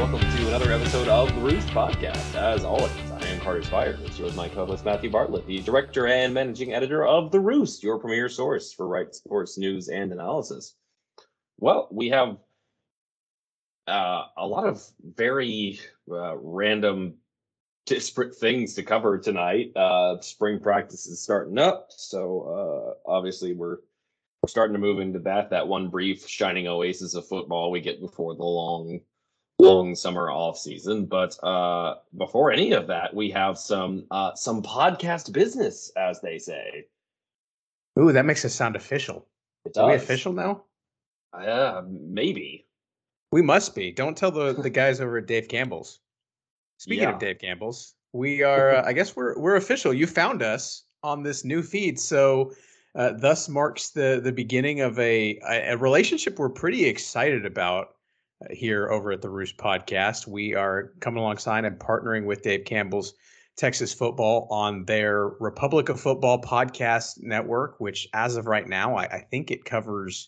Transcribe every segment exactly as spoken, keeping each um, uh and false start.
welcome to another episode of the Roost Podcast. As always, I am Carter Spire, here with my co-host Matthew Bartlett, the director and managing editor of The Roost, your premier source for right sports news and analysis. Well, we have uh, a lot of very uh, random, disparate things to cover tonight. Uh, spring practice is starting up, so uh, obviously we're we're starting to move into that that one brief shining oasis of football we get before the long. long summer off season. But uh, before any of that, we have some uh, some podcast business, as they say. Ooh, that makes us sound official. It Are we does. official now? Uh, maybe. We must be. Don't tell the, the guys over at Dave Campbell's. Speaking Yeah. of Dave Campbell's, we are, uh, I guess we're we're official. You found us on this new feed. So uh, thus marks the, the beginning of a, a relationship we're pretty excited about here over at the Roost Podcast. We are coming alongside and partnering with Dave Campbell's Texas Football on their Republic of Football podcast network, which as of right now, I, I think it covers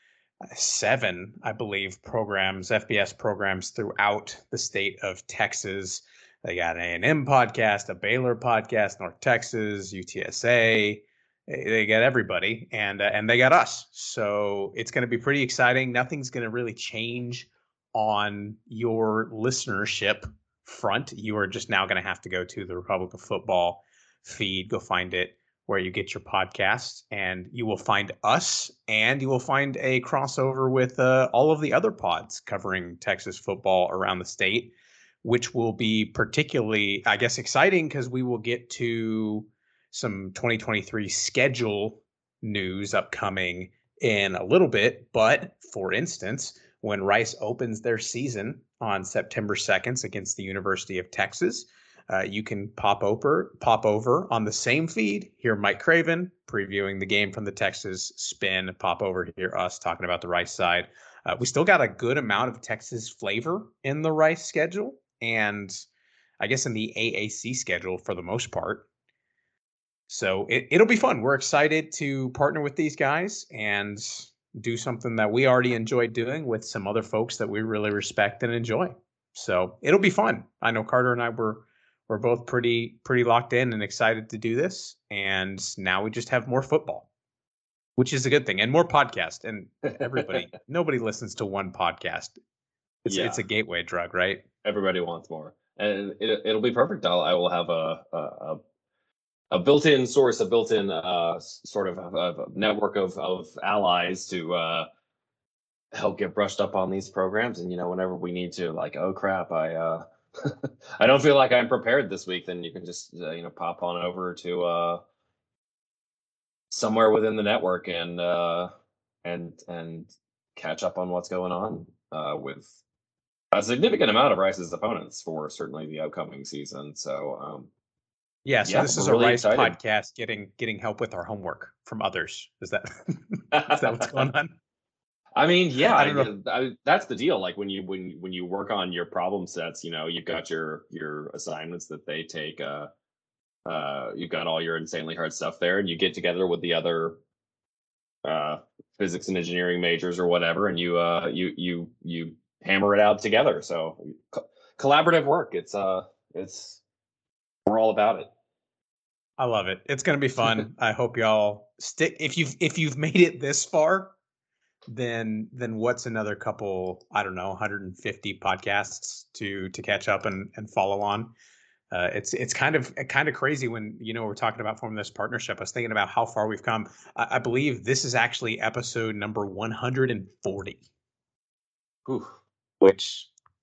seven, I believe, programs, F B S programs throughout the state of Texas. They got an A and M podcast, a Baylor podcast, North Texas, U T S A. They got everybody, and uh, and they got us. So it's going to be pretty exciting. Nothing's going to really change on your listenership front. You are just now going to have to go to the Republic of Football feed, go find it where you get your podcasts, and you will find us, and you will find a crossover with uh, all of the other pods covering Texas football around the state, which will be particularly, I guess, exciting because we will get to some twenty twenty-three schedule news upcoming in a little bit. But for instance, when Rice opens their season on September second against the University of Texas, uh, you can pop over, pop over on the same feed, hear Mike Craven previewing the game from the Texas Spin, pop over, hear us talking about the Rice side. Uh, we still got a good amount of Texas flavor in the Rice schedule, and I guess in the A A C schedule for the most part. So it, it'll be fun. We're excited to partner with these guys and do something that we already enjoyed doing with some other folks that we really respect and enjoy. So it'll be fun. I know Carter and I were we're both pretty pretty locked in and excited to do this. And now we just have more football, which is a good thing, and more podcast. And everybody, nobody listens to one podcast. It's yeah. it's a gateway drug, right? Everybody wants more, and it, it'll be perfect. I'll, I will have a a, a built-in source, a built-in uh, sort of a, a network of, of allies to uh, help get brushed up on these programs. And, you know, whenever we need to, like, oh, crap, I uh, I don't feel like I'm prepared this week, then you can just, uh, you know, pop on over to uh, somewhere within the network and uh, and and catch up on what's going on uh, with a significant amount of Rice's opponents for certainly the upcoming season. So, um, Yeah, so yeah, this is a really Rice excited. podcast getting getting help with our homework from others. Is that is that what's going on? I mean, yeah, I don't know. I, that's the deal. Like when you when when you work on your problem sets, you know, you've got your your assignments that they take. Uh, uh, you've got all your insanely hard stuff there, and you get together with the other uh, physics and engineering majors or whatever, and you uh you you you hammer it out together. So co- collaborative work. It's uh it's we're all about it. I love it. It's going to be fun. I hope y'all stick. If you've if you've made it this far, then then what's another couple? I don't know, one hundred fifty podcasts to to catch up and and follow on. Uh, it's it's kind of kind of crazy when you know we're talking about forming this partnership. I was thinking about how far we've come. I, I believe this is actually episode number one hundred forty. Ooh. Which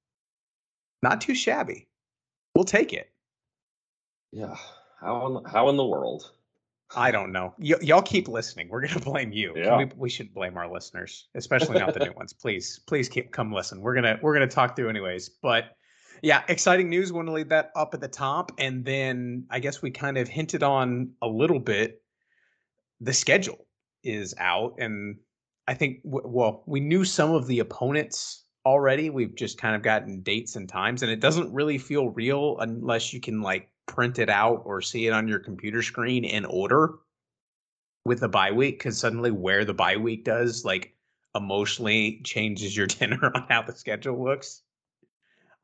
not too shabby. We'll take it. Yeah. How in the, how in the world? I don't know. Y- y'all keep listening. We're gonna blame you. Yeah. We we shouldn't blame our listeners, especially not the new ones. Please, please keep come listen. We're gonna we're gonna talk through anyways. But yeah, exciting news. Want to leave that up at the top, and then I guess we kind of hinted on a little bit. The schedule is out, and I think w- well, we knew some of the opponents already. We've just kind of gotten dates and times, and it doesn't really feel real unless you can like print it out or see it on your computer screen in order with the bye week, because suddenly where the bye week does like emotionally changes your tenor on how the schedule looks.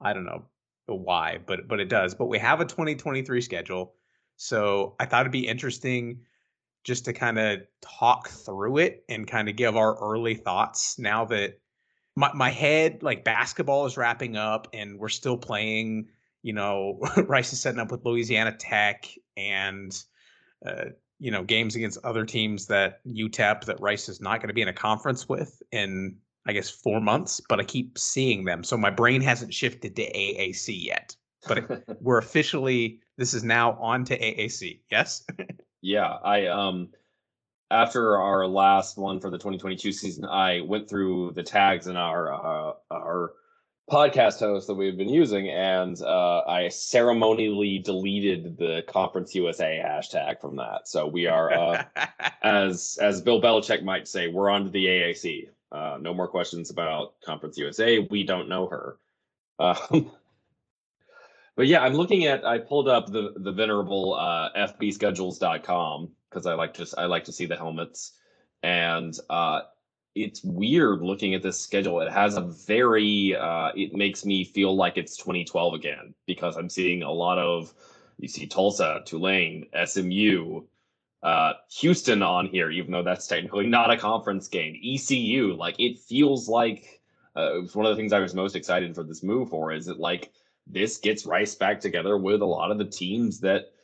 I don't know why, but but it does. But we have a twenty twenty-three schedule, so I thought it'd be interesting just to kind of talk through it and kind of give our early thoughts now that my my head, like, basketball is wrapping up and we're still playing. You know, Rice is setting up with Louisiana Tech and uh, you know, games against other teams that U T E P that Rice is not going to be in a conference with in, I guess, four months. But I keep seeing them, so my brain hasn't shifted to A A C yet. But it, we're officially, this is now on to A A C. Yes. Yeah, I um after our last one for the twenty twenty-two season, I went through the tags in our uh, our podcast host that we've been using, and uh, I ceremonially deleted the Conference U S A hashtag from that. So we are, uh, as as Bill Belichick might say, we're on to the A A C. Uh, no more questions about Conference U S A. We don't know her. Um, but yeah, I'm looking at. I pulled up the the venerable uh, F B schedules dot com because I like just I like to see the helmets, and uh, it's weird looking at this schedule. It has a very uh, it makes me feel like it's twenty twelve again because I'm seeing a lot of you see Tulsa, Tulane, S M U, uh, Houston on here, even though that's technically not a conference game. E C U, like it feels like uh, it was one of the things I was most excited for this move for. Is it like this gets Rice back together with a lot of the teams that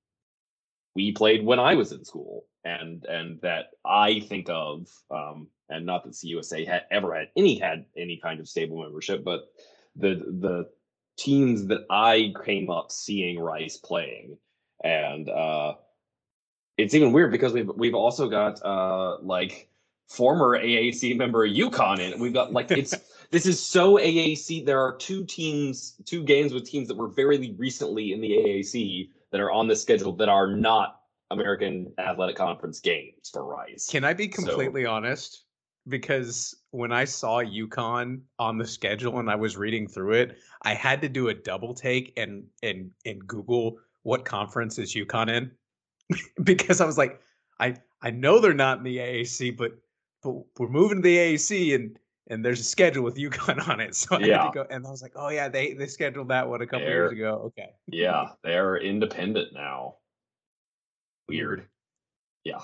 we played when I was in school, and and that I think of, um, and not that C U S A had ever had any had any kind of stable membership, but the the teams that I came up seeing Rice playing, and uh, it's even weird because we've we've also got uh, like former A A C member UConn in it. We've got like it's this is so A A C. There are two teams, two games with teams that were very recently in the A A C that are on the schedule that are not American Athletic Conference games for Rice. Can I be So completely honest? Because when I saw UConn on the schedule and I was reading through it, I had to do a double take and and and Google what conference is UConn in. Because I was like, I I know they're not in the A A C, but but we're moving to the A A C and and there's a schedule with UConn on it. So I had to yeah, go, and I was like, oh yeah, they they scheduled that one a couple years they're ago. Okay. yeah they're independent now. Weird. Yeah.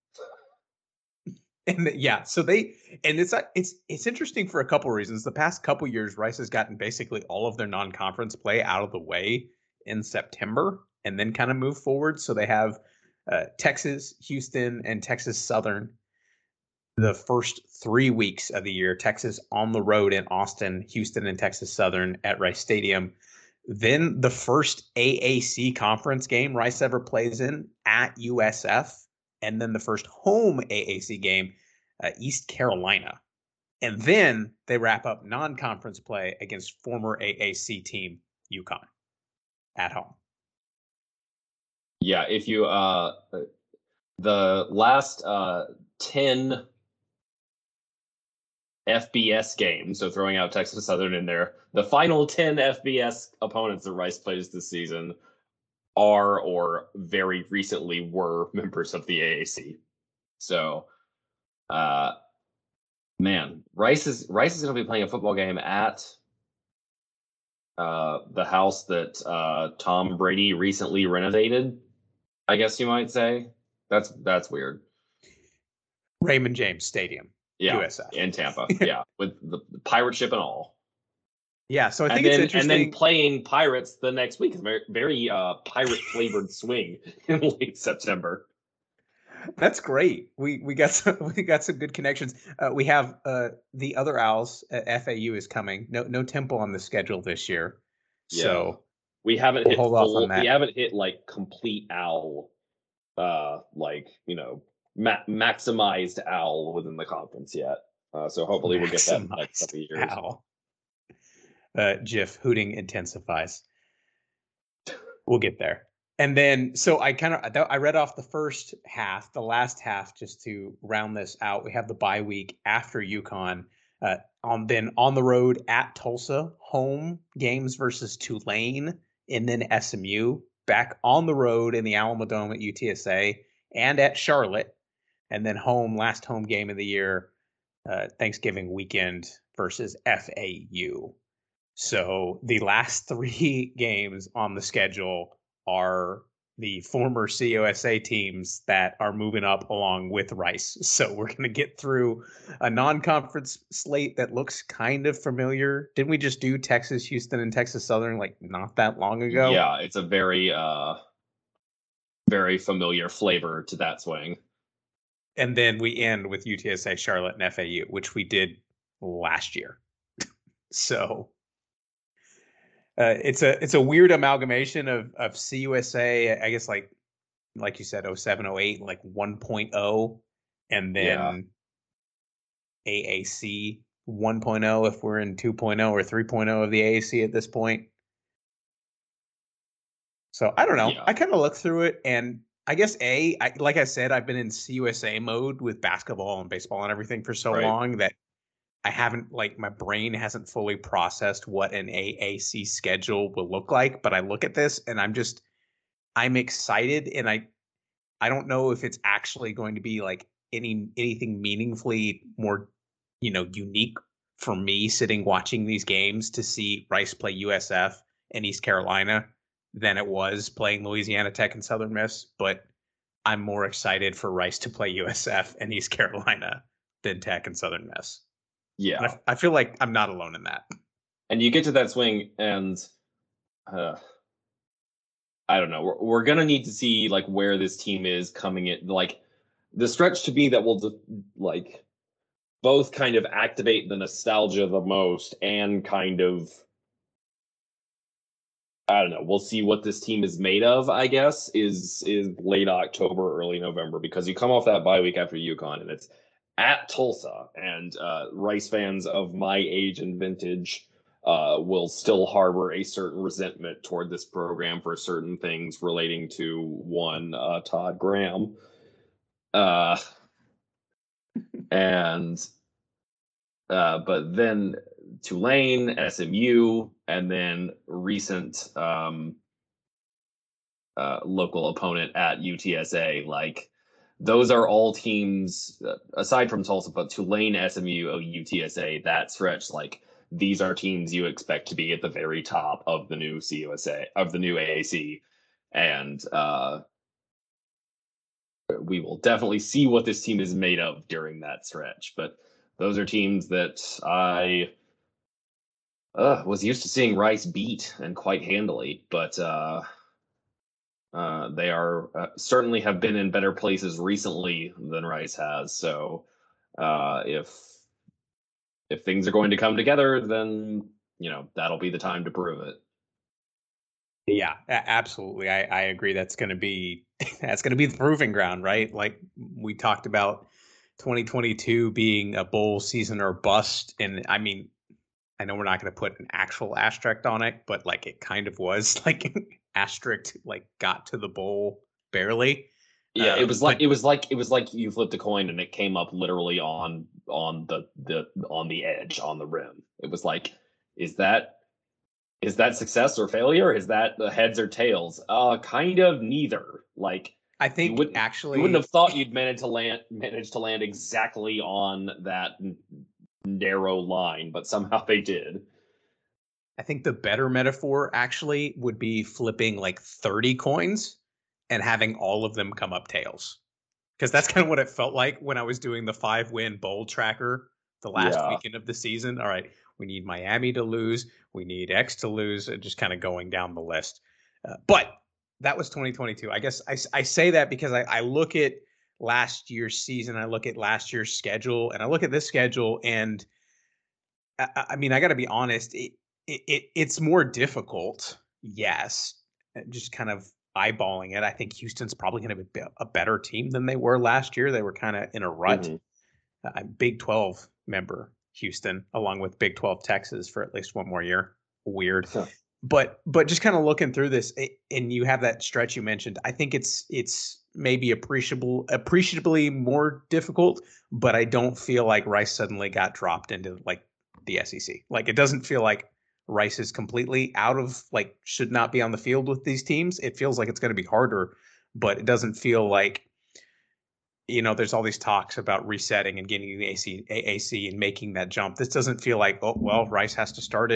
And the, yeah, so they and it's uh, it's it's interesting for a couple reasons. The past couple years, Rice has gotten basically all of their non-conference play out of the way in September, and then kind of move forward. So they have uh, Texas, Houston, and Texas Southern the first three weeks of the year. Texas on the road in Austin, Houston, and Texas Southern at Rice Stadium. Then the first A A C conference game Rice ever plays in at U S F, and then the first home A A C game, uh, East Carolina. And then they wrap up non-conference play against former A A C team UConn at home. Yeah, if you uh the last uh ten F B S games, so throwing out Texas Southern in there, the final ten F B S opponents that Rice plays this season are or very recently were members of the A A C. So, uh, man, Rice is Rice is going to be playing a football game at uh, the house that uh, Tom Brady recently renovated. I guess you might say that's that's weird. Raymond James Stadium, Yeah, U S F in Tampa. Yeah, with the, the pirate ship and all. Yeah, so I think and then, it's interesting. And then playing Pirates the next week is very, very uh, pirate flavored swing in late September. That's great. We we got some we got some good connections. Uh, we have uh, the other Owls at F A U is coming. No no Temple on the schedule this year, so yeah. we haven't we'll hit hold full. off on that. We haven't hit like complete owl, uh, like you know, ma- maximized owl within the conference yet. Uh, so hopefully we'll get that in the next couple of years. Owl. Uh, GIF hooting intensifies. We'll get there. And then, so I kind of, I read off the first half, the last half, just to round this out. We have the bye week after UConn, uh, on then on the road at Tulsa, home games versus Tulane, and then S M U, back on the road in the Alamo Dome at U T S A and at Charlotte, and then home, last home game of the year, uh, Thanksgiving weekend versus F A U. So the last three games on the schedule are the former C U S A teams that are moving up along with Rice. So we're going to get through a non-conference slate that looks kind of familiar. Didn't we just do Texas, Houston, and Texas Southern like not that long ago? Yeah, it's a very, uh, very familiar flavor to that swing. And then we end with U T S A, Charlotte, and F A U, which we did last year. So uh, it's a it's a weird amalgamation of of C U S A, I guess, like like you said, oh seven, oh eight, like one point oh, and then Yeah. A A C one point oh if we're in two point oh or three point oh of the A A C at this point. So I don't know. Yeah. I kind of looked through it, and I guess A, I, like I said, I've been in C U S A mode with basketball and baseball and everything for so Right. long that I haven't, like, my brain hasn't fully processed what an A A C schedule will look like. But I look at this and I'm just, I'm excited, and I, I don't know if it's actually going to be like any anything meaningfully more, you know, unique for me sitting watching these games to see Rice play U S F and East Carolina than it was playing Louisiana Tech and Southern Miss. But I'm more excited for Rice to play U S F and East Carolina than Tech and Southern Miss. Yeah. And I, I feel like I'm not alone in that. And you get to that swing, and uh, I don't know. We're, we're gonna need to see like where this team is coming in. Like the stretch to be that will de- like both kind of activate the nostalgia the most, and kind of, I don't know. We'll see what this team is made of. I guess is is late October, early November, because you come off that bye week after UConn, and it's at Tulsa, and uh, Rice fans of my age and vintage uh, will still harbor a certain resentment toward this program for certain things relating to one uh, Todd Graham, uh, and uh, but then Tulane, S M U, and then recent um, uh, local opponent at U T S A. Like those are all teams uh, aside from Tulsa, but Tulane, S M U, U T S A, that stretch, like these are teams you expect to be at the very top of the new C U S A, of the new A A C. And uh, we will definitely see what this team is made of during that stretch. But those are teams that I uh, was used to seeing Rice beat, and quite handily. But uh, Uh, they are uh, certainly have been in better places recently than Rice has. So uh, if if things are going to come together, then you know that'll be the time to prove it. Yeah, a- absolutely. I, I agree. That's going to be that's going to be the proving ground, right? Like we talked about twenty twenty-two being a bowl season or bust, and I mean, I know we're not going to put an actual asterisk on it, but like it kind of was like asterisk, like got to the bowl barely. Yeah, Uh, it was like but it was like it was like you flipped a coin and it came up literally on on the the on the edge, on the rim. It was like, is that is that success or failure? Is that the heads or tails? Uh, kind of neither. Like I you think wouldn't you wouldn't actually, have thought you'd manage to land manage to land exactly on that n- narrow line, but somehow they did. I think the better metaphor actually would be flipping like thirty coins and having all of them come up tails. Because that's kind of what it felt like when I was doing the five win bowl tracker the last Yeah. weekend of the season. All right, we need Miami to lose, we need X to lose, and just kind of going down the list. Uh, but that was twenty twenty-two. I guess I, I say that because I, I look at last year's season, I look at last year's schedule, and I look at this schedule, and I, I mean, I got to be honest, it, it, it it's more difficult. Yes, uh, just kind of eyeballing it. I think Houston's probably going to be a better team than they were last year. They were kind of in a rut. Mhm. Uh, Big twelve member Houston, along with Big twelve Texas for at least one more year. Weird, Huh. but but just kind of looking through this, it, and you have that stretch you mentioned. I think it's it's maybe appreciable, appreciably more difficult, but I don't feel like Rice suddenly got dropped into like the S E C. Like it doesn't feel like Rice is completely out of like should not be on the field with these teams. It feels like it's going to be harder, but it doesn't feel like, you know, there's all these talks about resetting and getting the A C, A A C and making that jump. This doesn't feel like, oh well, Rice has to start it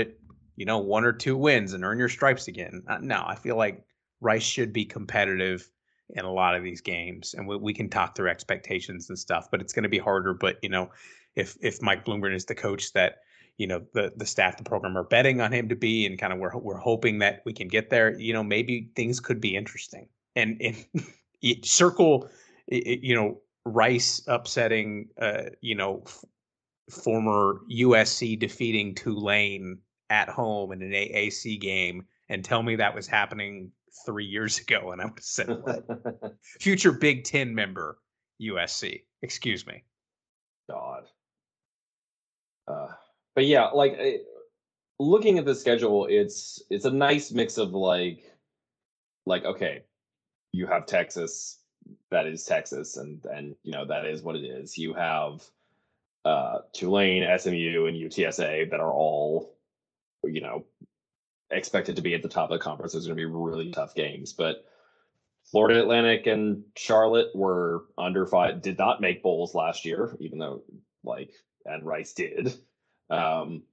you know, one or two wins and earn your stripes again. Uh, no, I feel like Rice should be competitive in a lot of these games, and we, we can talk through expectations and stuff, but it's going to be harder. But, you know, if if Mike Bloomgren is the coach that, you know, the the staff, the program are betting on him to be, and kind of we're we're hoping that we can get there, you know, maybe things could be interesting. And and circle, you know, Rice upsetting, uh, you know, f- former U S C defeating Tulane at home in an A A C game, and tell me that was happening three years ago, and I was said, what? Future Big Ten member U S C. Excuse me. God. Uh, but yeah, like eh, looking at the schedule, it's it's a nice mix of like like okay, you have Texas, that is Texas, and and you know that is what it is. You have uh, Tulane, S M U, and U T S A that are all you know expected to be at the top of the conference. Those are going to be really tough games, but Florida Atlantic and Charlotte were under five, did not make bowls last year, even though like and Rice did. Um,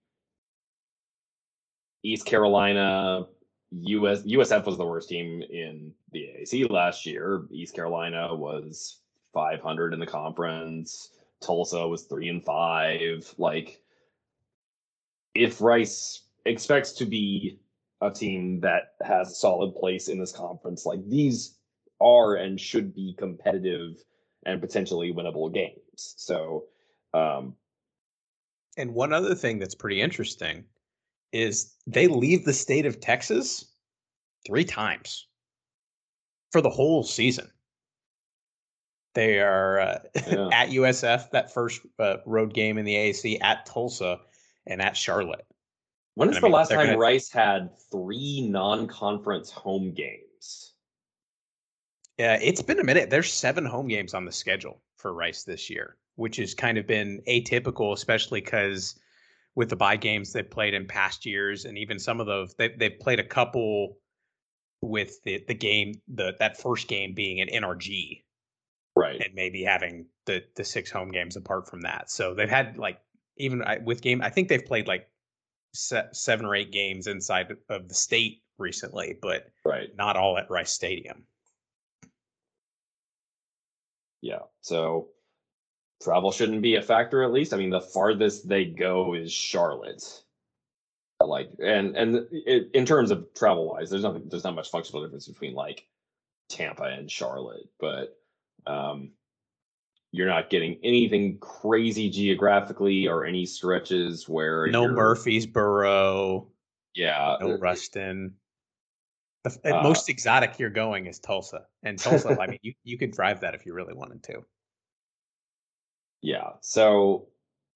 East Carolina, U S U S F was the worst team in the A A C last year. East Carolina was five hundred in the conference. Tulsa was three and five. Like, if Rice expects to be a team that has a solid place in this conference, like these are and should be competitive and potentially winnable games. So, um, and one other thing that's pretty interesting is they leave the state of Texas three times for the whole season. They are uh, yeah. at U S F, that first uh, road game in the A A C, at Tulsa, and at Charlotte. When is and the I mean, last time gonna... Rice had three non-conference home games? Yeah, it's been a minute. There's seven home games on the schedule for Rice this year, which has kind of been atypical, especially because with the bye games they've played in past years, and even some of those they they've played a couple with the the game the that first game being an N R G, right, and maybe having the the six home games apart from that. So they've had like even with game I think they've played like se- seven or eight games inside of the state recently, but right, not all at Rice Stadium. Yeah, so travel shouldn't be a factor, at least. I mean, the farthest they go is Charlotte. Like, and and it, in terms of travel wise, there's nothing, there's not much functional difference between like Tampa and Charlotte, but um, you're not getting anything crazy geographically or any stretches where no you're, Murfreesboro, yeah, no Ruston. The uh, most exotic you're going is Tulsa, and Tulsa. I mean, you you could drive that if you really wanted to. Yeah. So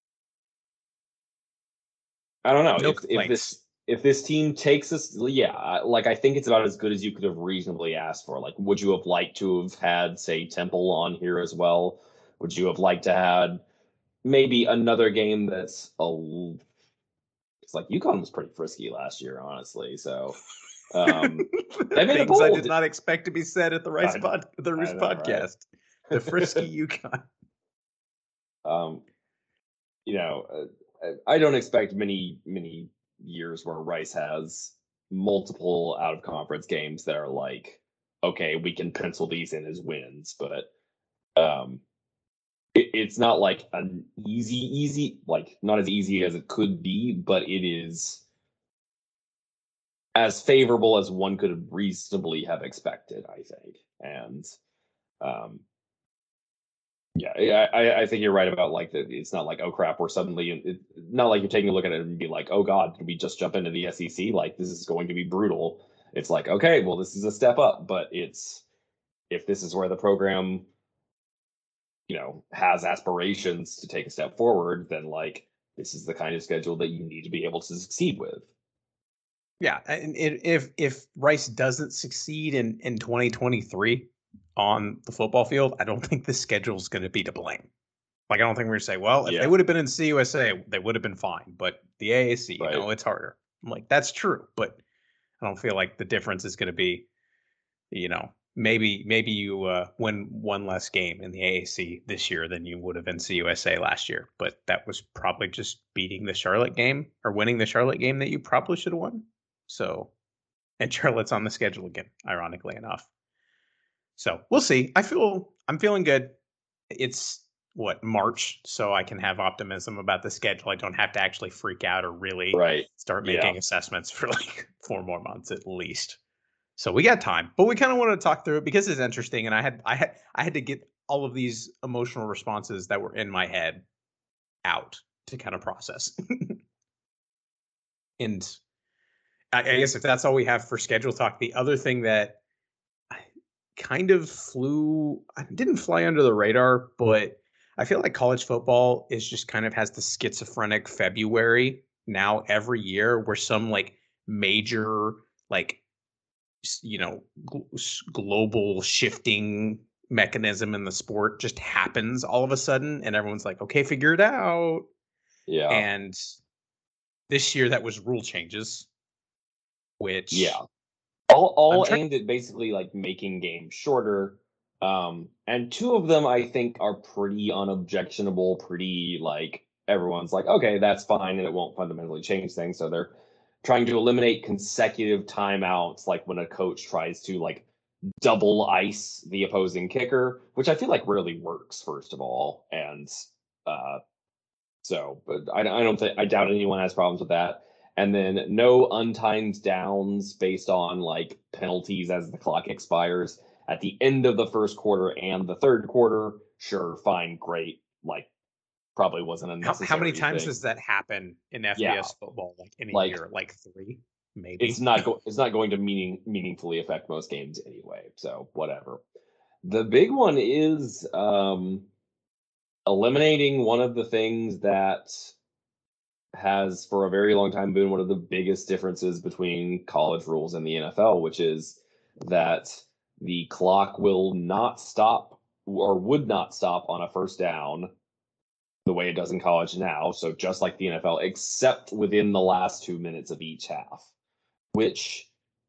I don't know no if, if this if this team takes us. Yeah, like I think it's about as good as you could have reasonably asked for. Like, would you have liked to have had, say, Temple on here as well? Would you have liked to had maybe another game that's a? It's like UConn was pretty frisky last year, honestly. So. Um, I made Things I did not expect to be said at the Rice pod, the Rice podcast. Right? The frisky UConn. Um, you know, uh, I don't expect many many years where Rice has multiple out of conference games that are like, okay, we can pencil these in as wins, but um, it, it's not like an easy easy like not as easy as it could be, but it is as favorable as one could reasonably have expected, I think. And um, yeah, I, I think you're right about like that. It's not like, oh crap, we're suddenly, it, not like you're taking a look at it and be like, oh God, did we just jump into the S E C? Like, this is going to be brutal. It's like, okay, well, this is a step up, but it's, if this is where the program, you know, has aspirations to take a step forward, then like, this is the kind of schedule that you need to be able to succeed with. Yeah, and if if Rice doesn't succeed in in twenty twenty-three on the football field, I don't think the schedule is going to be to blame. Like, I don't think we're going to say, well, if yeah. they would have been in C U S A, they would have been fine. But the A A C, right. you know, it's harder. I'm like, that's true, but I don't feel like the difference is going to be, you know, maybe maybe you uh, win one less game in the A A C this year than you would have in C U S A last year. But that was probably just beating the Charlotte game or winning the Charlotte game that you probably should have won. So, and Charlotte's on the schedule again, ironically enough. So we'll see. I feel I'm feeling good. It's what March, so I can have optimism about the schedule. I don't have to actually freak out or really Right. start Yeah. making assessments for like four more months at least. So we got time, but we kind of wanted to talk through it because it's interesting, and I had I had I had to get all of these emotional responses that were in my head out to kind of process. And I, I guess if that's all we have for schedule talk, the other thing that I kind of flew, I didn't fly under the radar, but I feel like college football is just kind of has the schizophrenic February now every year where some like major like you know global shifting mechanism in the sport just happens all of a sudden and everyone's like, okay, figure it out. Yeah. And this year that was rule changes, which yeah all all trying- aimed at basically like making games shorter, um and two of them I think are pretty unobjectionable, pretty like everyone's like, okay, that's fine, and it won't fundamentally change things. So they're trying to eliminate consecutive timeouts, like when a coach tries to like double ice the opposing kicker, which I feel like really works, first of all. And uh, so, but I, I don't think, I doubt anyone has problems with that. And then no untimed downs based on like penalties as the clock expires at the end of the first quarter and the third quarter. Sure, fine, great. Like, probably wasn't a how, necessary how many times thing. does that happen in F B S Yeah. football like in a Like, year? Like three, maybe. It's not go- it's not going to meaning meaningfully affect most games anyway. So whatever. The big one is um, eliminating one of the things that has for a very long time been one of the biggest differences between college rules and the N F L, which is that the clock will not stop or would not stop on a first down the way it does in college now. So just like the N F L, except within the last two minutes of each half, which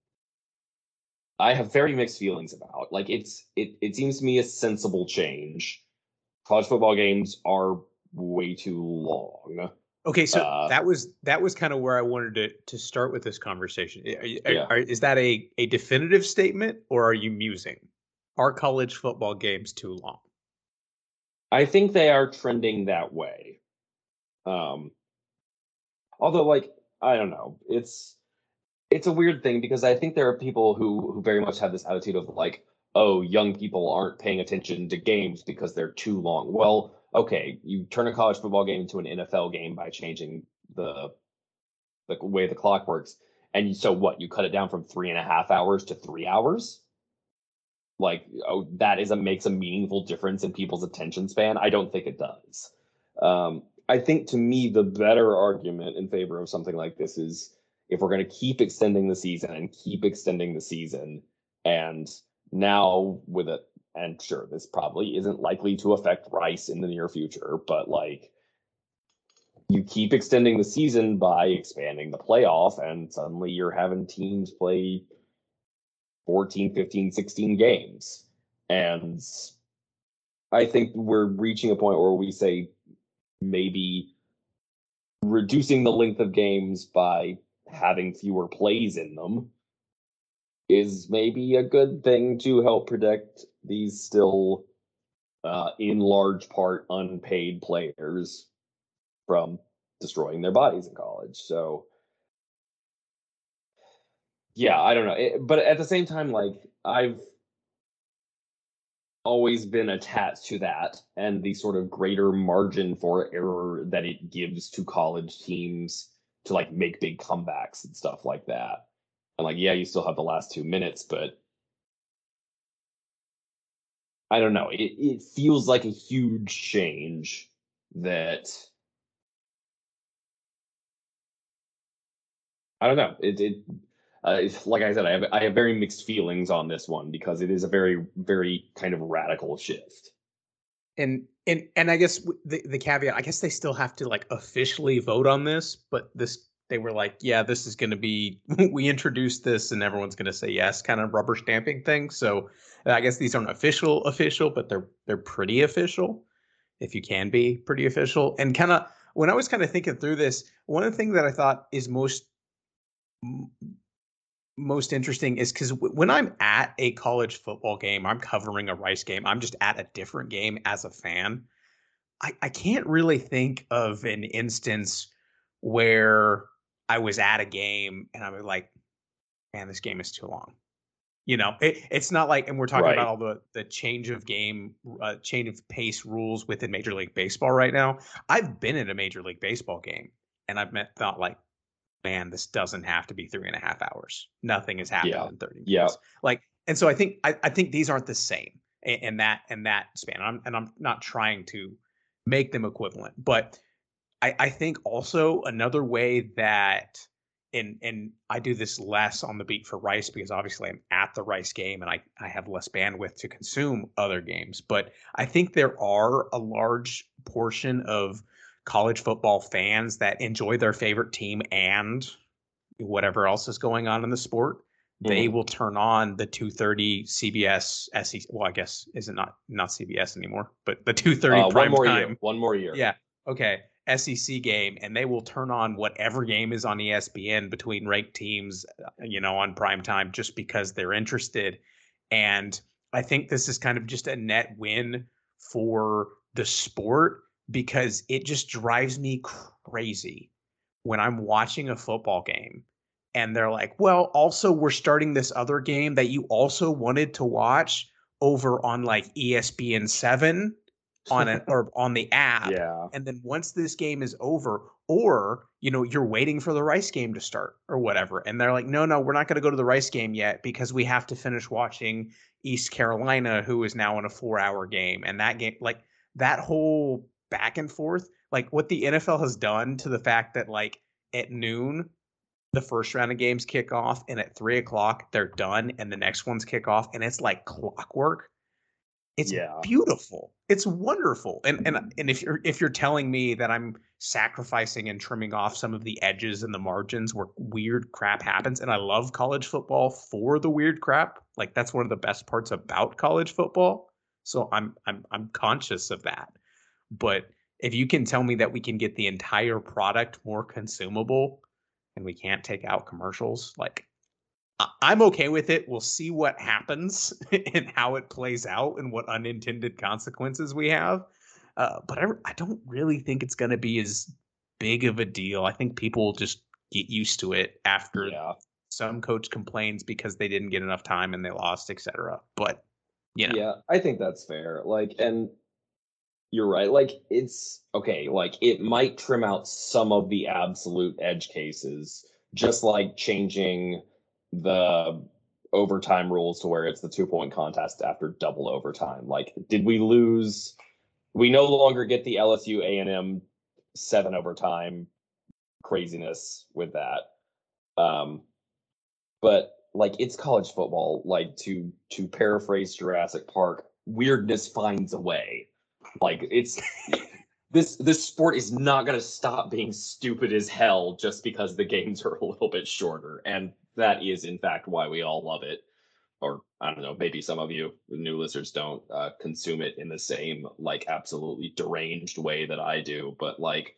I have very mixed feelings about. Like, it's it it seems to me a sensible change. College football games are way too long. Okay, so Uh, that was that was kind of where I wanted to to start with this conversation. Are you- are- Yeah. are- is that a a definitive statement, or are you musing? Are college football games too long? I think they are trending that way. Um, although, like, I don't know, it's it's a weird thing because I think there are people who who very much have this attitude of like, oh, young people aren't paying attention to games because they're too long. Well, okay, you turn a college football game into an N F L game by changing the the way the clock works, and you, so what? You cut it down from three and a half hours to three hours. Like, oh, that is a makes a meaningful difference in people's attention span. I don't think it does. Um, I think, to me, the better argument in favor of something like this is if we're going to keep extending the season and keep extending the season, and now with it, and sure, this probably isn't likely to affect Rice in the near future, but like, you keep extending the season by expanding the playoff, and suddenly you're having teams play fourteen, fifteen, sixteen games. And I think we're reaching a point where we say maybe reducing the length of games by having fewer plays in them is maybe a good thing to help protect these still, uh, in large part, unpaid players from destroying their bodies in college. So, yeah, I don't know. It, but at the same time, like, I've always been attached to that and the sort of greater margin for error that it gives to college teams to like make big comebacks and stuff like that. And like, yeah, you still have the last two minutes, but I don't know. It it feels like a huge change that I don't know. It it uh, it's, like I said, I have I have very mixed feelings on this one because it is a very very kind of radical shift. And and and I guess w- the the caveat, I guess they still have to like officially vote on this, but this they were like, yeah, this is going to be, we introduced this and everyone's going to say yes, kind of rubber stamping thing. So I guess these aren't official official, but they're they're pretty official, if you can be pretty official. And kind of when I was kind of thinking through this, one of the things that I thought is most most interesting is because w- when I'm at a college football game, I'm covering a Rice game, I'm just at a different game as a fan. I, I can't really think of an instance where I was at a game and I was like, man, this game is too long. You know, it, it's not like, and we're talking about Right. all the the change of game, uh, change of pace rules within Major League Baseball right now. I've been in a Major League Baseball game, and I've met, thought like, man, this doesn't have to be three and a half hours. Nothing has happened Yeah. in thirty Yeah. minutes. Like, and so I think I, I think these aren't the same in, in that in that span. I'm, and I'm not trying to make them equivalent, but I, I think also another way that and and I do this less on the beat for Rice because obviously I'm at the Rice game and I, I have less bandwidth to consume other games. But I think there are a large portion of college football fans that enjoy their favorite team and whatever else is going on in the sport. They Mhm. will turn on the two thirty C B S S E C. Well, I guess is it not not C B S anymore, but the two thirty Uh, one prime more year. time. One more year. Yeah. Okay. S E C game, and they will turn on whatever game is on E S P N between ranked teams, uh, you know, on prime time just because they're interested. And I think this is kind of just a net win for the sport because it just drives me crazy when I'm watching a football game and they're like, well, also, we're starting this other game that you also wanted to watch over on like E S P N seven on an or on the app. Yeah. And then once this game is over, or you know, you're waiting for the Rice game to start or whatever, and they're like, no, no, we're not going to go to the Rice game yet because we have to finish watching East Carolina, who is now in a four-hour game, and that game, like that whole back and forth, like what the N F L has done to the fact that like at noon the first round of games kick off, and at three o'clock they're done, and the next ones kick off, and it's like clockwork. It's Yeah. beautiful. It's wonderful. And and and if you're if you're telling me that I'm sacrificing and trimming off some of the edges and the margins where weird crap happens, and I love college football for the weird crap, like that's one of the best parts about college football. So I'm I'm I'm conscious of that. But if you can tell me that we can get the entire product more consumable and we can't take out commercials, like I- I'm okay with it. We'll see what happens and how it plays out and what unintended consequences we have. Uh, but I, I don't really think it's going to be as big of a deal. I think people will just get used to it after Yeah. some coach complains because they didn't get enough time and they lost, et cetera. But you know, Yeah. I think that's fair. Like, and you're right. Like, it's okay. Like, it might trim out some of the absolute edge cases, just like changing the overtime rules to where it's the two point contest after double overtime. Like, did we lose? We no longer get the L S U A and M seven overtime craziness with that. Um, but like, it's college football. Like, to to paraphrase Jurassic Park, weirdness finds a way. Like, it's this this sport is not going to stop being stupid as hell just because the games are a little bit shorter, and that is in fact why we all love it. Or I don't know, maybe some of you new listeners don't uh, consume it in the same like absolutely deranged way that I do, but like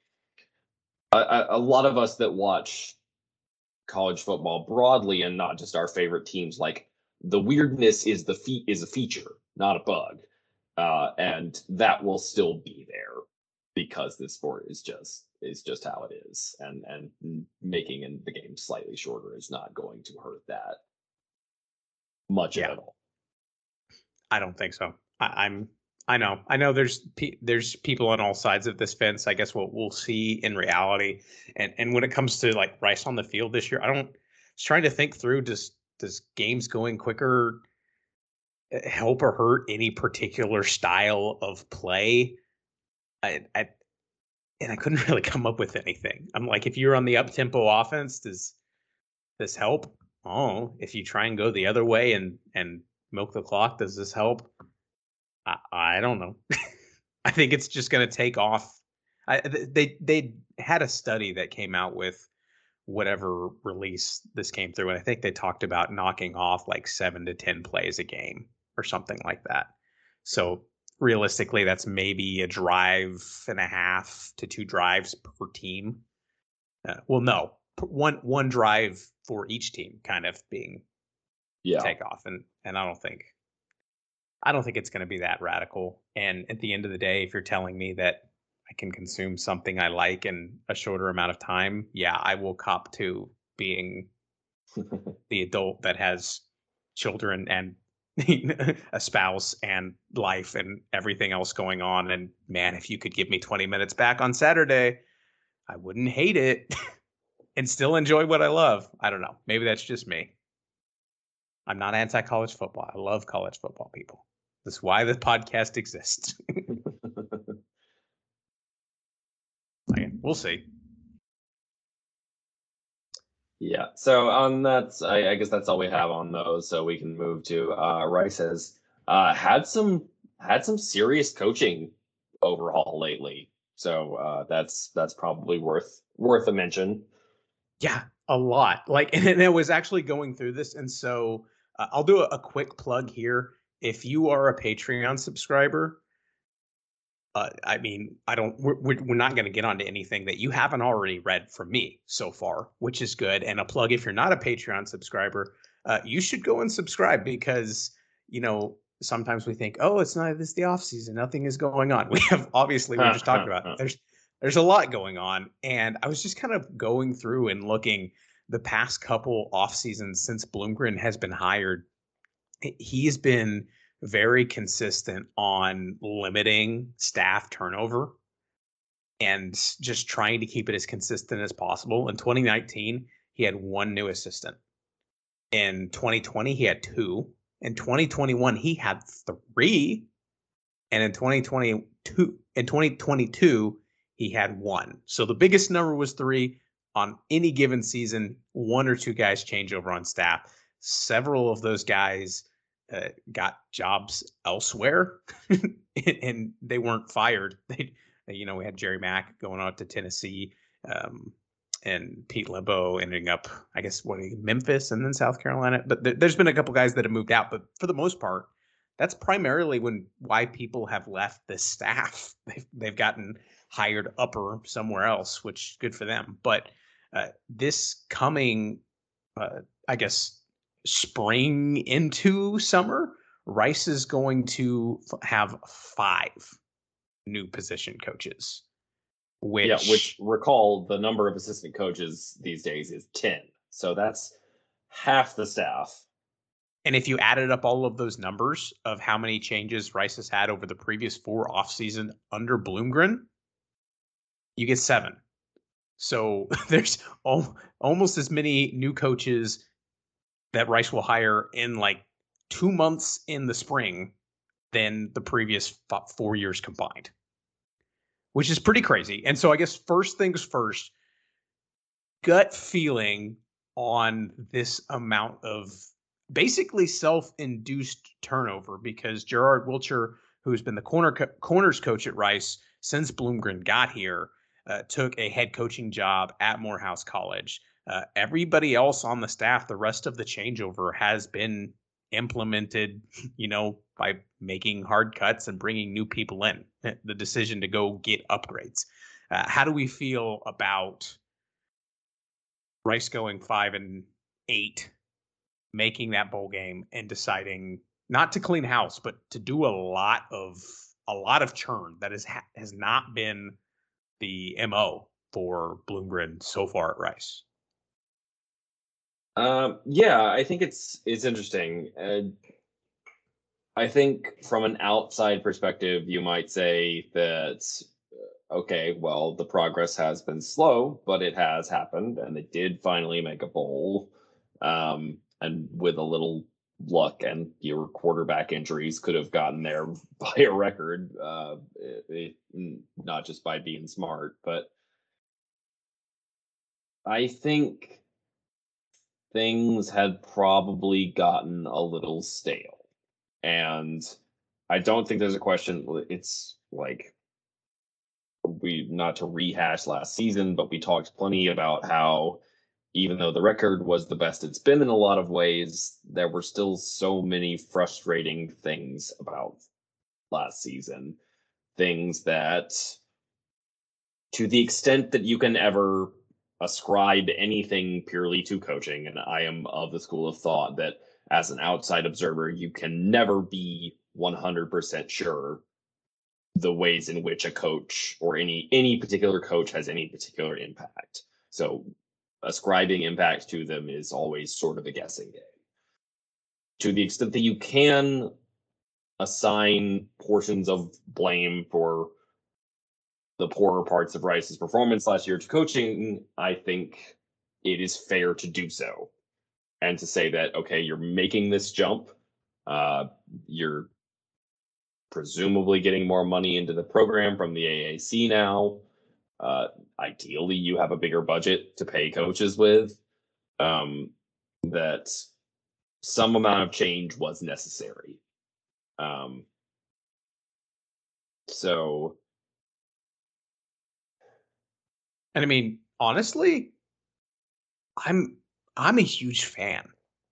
a, a a lot of us that watch college football broadly and not just our favorite teams, like the weirdness is the fe- is a feature, not a bug, uh, and that will still be there because this sport is just is just how it is, and and making in the game slightly shorter is not going to hurt that much yeah, at all. I don't think so. I, I'm. I know. I know. There's pe- there's people on all sides of this fence. I guess what we'll see in reality, and and when it comes to like Rice on the field this year, I don't. I was trying to think through. Does does games going quicker uh, help or hurt any particular style of play? I, I and I couldn't really come up with anything. I'm like, if you're on the up tempo offense, does this help? Oh, if you try and go the other way and and milk the clock, does this help? I, I don't know. I think it's just going to take off. I, they they had a study that came out with whatever release this came through. And I think they talked about knocking off like seven to ten plays a game or something like that. So realistically, that's maybe a drive and a half to two drives per team. Uh, well, no, one one drive for each team, kind of being yeah. takeoff, and and I don't think I don't think it's going to be that radical. And at the end of the day, if you're telling me that I can consume something I like in a shorter amount of time, yeah, I will cop to being the adult that has children and a spouse and life and everything else going on. And man, if you could give me twenty minutes back on Saturday, I wouldn't hate it and still enjoy what I love. I don't know. Maybe that's just me. I'm not anti-college football. I love college football, people. That's why the podcast exists. We'll see. Yeah. So on that, I, I guess that's all we have on those. So we can move to uh, Rice has uh, had some had some serious coaching overhaul lately. So uh, that's that's probably worth worth a mention. Yeah, a lot. Like, and I was actually going through this, and so uh, I'll do a, a quick plug here. If you are a Patreon subscriber, uh, I mean, I don't. We're we're not going to get onto anything that you haven't already read from me so far, which is good. And a plug: if you're not a Patreon subscriber, uh, you should go and subscribe because you know sometimes we think, oh, it's not this the off season, nothing is going on. We have obviously we we're just talking about there's there's a lot going on, and I was just kind of going through and looking the past couple off seasons since Bloomgren has been hired. He's been very consistent on limiting staff turnover and just trying to keep it as consistent as possible. In twenty nineteen, he had one new assistant. In twenty twenty, he had two. In twenty twenty-one, he had three. And in twenty twenty-two, in twenty twenty-two, he had one. So the biggest number was three. On any given season, one or two guys change over on staff. Several of those guys Uh, got jobs elsewhere and they weren't fired. They, you know, we had Jerry Mack going out to Tennessee um, and Pete Lembo ending up, I guess, what, Memphis and then South Carolina. But th- there's been a couple guys that have moved out. But for the most part, that's primarily when why people have left the staff. They've, they've gotten hired upper somewhere else, which good for them. But uh, this coming, uh, I guess, spring into summer, Rice is going to f- have five new position coaches. Which, yeah, which recall the number of assistant coaches these days is ten. So that's half the staff. And if you added up all of those numbers of how many changes Rice has had over the previous four offseason under Bloomgren, you get seven. So there's al- almost as many new coaches that Rice will hire in like two months in the spring than the previous f- four years combined, which is pretty crazy. And so I guess first things first, gut feeling on this amount of basically self-induced turnover, because Gerard Wilcher, who's been the corner co- corners coach at Rice since Bloomgren got here, uh, took a head coaching job at Morehouse College. Uh, everybody else on the staff, the rest of the changeover has been implemented, you know, by making hard cuts and bringing new people in. The decision to go get upgrades. Uh, how do we feel about Rice going five and eight, making that bowl game, and deciding not to clean house, but to do a lot of a lot of churn that has ha- has not been the M O for Bloomgren so far at Rice? Um, yeah, I think it's it's interesting. Uh, I think from an outside perspective, you might say that, okay, well, the progress has been slow, but it has happened, and they did finally make a bowl. Um, and with a little luck and your quarterback injuries, could have gotten there by a record, uh, it, it, not just by being smart. But I think things had probably gotten a little stale. And I don't think there's a question. It's like, we, not to rehash last season, but we talked plenty about how even though the record was the best it's been in a lot of ways, there were still so many frustrating things about last season. Things that, to the extent that you can ever ascribe anything purely to coaching, and I am of the school of thought that as an outside observer, you can never be one hundred percent sure the ways in which a coach or any any particular coach has any particular impact. So ascribing impact to them is always sort of a guessing game. To the extent that you can assign portions of blame for the poorer parts of Rice's performance last year to coaching, I think it is fair to do so. And to say that, okay, you're making this jump, uh, you're presumably getting more money into the program from the A A C now. Uh, ideally, you have a bigger budget to pay coaches with. Um, that some amount of change was necessary. Um, so, and I mean, honestly, I'm I'm a huge fan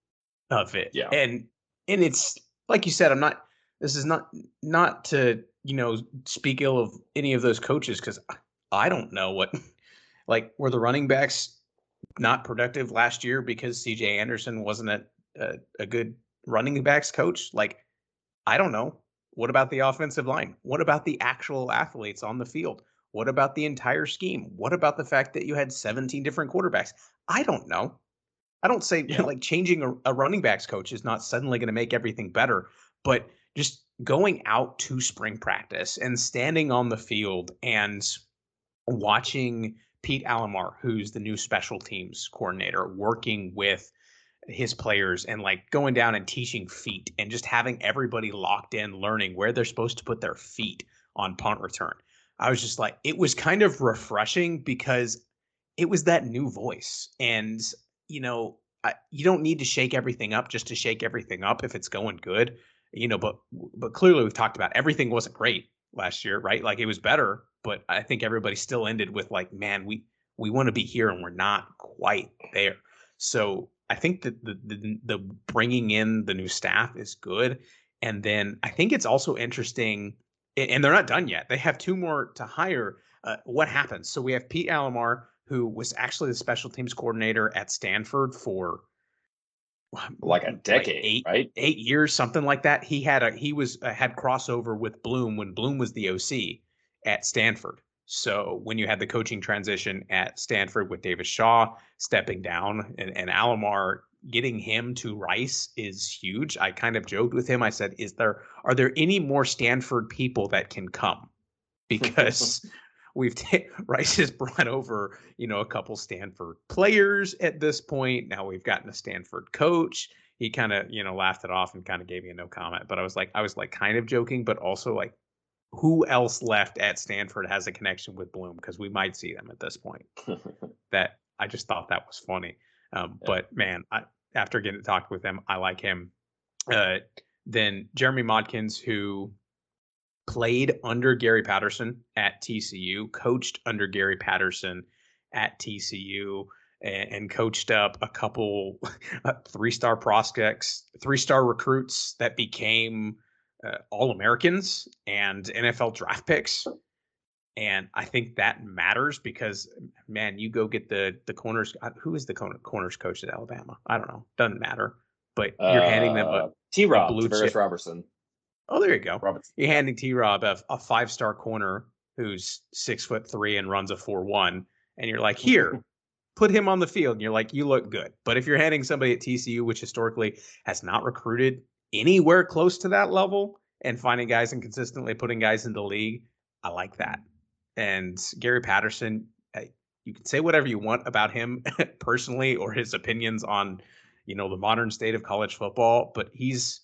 of it. Yeah. And and it's like you said, I'm not this is not not to, you know, speak ill of any of those coaches, because I don't know what like were the running backs not productive last year because C J Anderson wasn't a, a, a good running backs coach? Like, I don't know. What about the offensive line? What about the actual athletes on the field? What about the entire scheme? What about the fact that you had seventeen different quarterbacks? I don't know. I don't say Yeah. like changing a, a running backs coach is not suddenly going to make everything better, but just going out to spring practice and standing on the field and watching Pete Alomar, who's the new special teams coordinator, working with his players and like going down and teaching feet and just having everybody locked in, learning where they're supposed to put their feet on punt return. I was just like, it was kind of refreshing because it was that new voice. And, you know, I, you don't need to shake everything up just to shake everything up if it's going good, you know, but, but clearly we've talked about everything wasn't great last year, right? Like it was better, but I think everybody still ended with like, man, we, we want to be here and we're not quite there. So I think that the, the the bringing in the new staff is good. And then I think it's also interesting, and they're not done yet. They have two more to hire. Uh, what happens? So we have Pete Alomar, who was actually the special teams coordinator at Stanford for like a decade, like eight, right? Eight years, something like that. He had a he was uh, had crossover with Bloom when Bloom was the O C at Stanford. So when you had the coaching transition at Stanford with Davis Shaw stepping down and, and Alomar, getting him to Rice is huge. I kind of joked with him. I said, "Is there are there any more Stanford people that can come?" Because we've t- Rice has brought over, you know, a couple Stanford players at this point. Now we've gotten a Stanford coach. He kind of, you know, laughed it off and kind of gave me a no comment. But I was like, I was like kind of joking, but also like, who else left at Stanford has a connection with Bloom? Because we might see them at this point. That I just thought that was funny. Um, yeah. But man, I, after getting to talk with him, I like him. Uh, then Jeremy Modkins, who played under Gary Patterson at T C U, coached under Gary Patterson at T C U, and, and coached up a couple three-star prospects, three-star recruits that became uh, All-Americans and N F L draft picks. And I think that matters because, man, you go get the the corners. Who is the corners coach at Alabama? I don't know. Doesn't matter. But you're uh, handing them a T-Rob, a blue Tavares chip. Robertson. Oh, there you go. Robertson. You're handing T-Rob a, a five-star corner who's six foot three and runs a four one, and you're like, here, put him on the field. And you're like, you look good. But if you're handing somebody at T C U, which historically has not recruited anywhere close to that level, and finding guys and consistently putting guys in the league, I like that. And Gary Patterson, you can say whatever you want about him personally or his opinions on, you know, the modern state of college football, but he's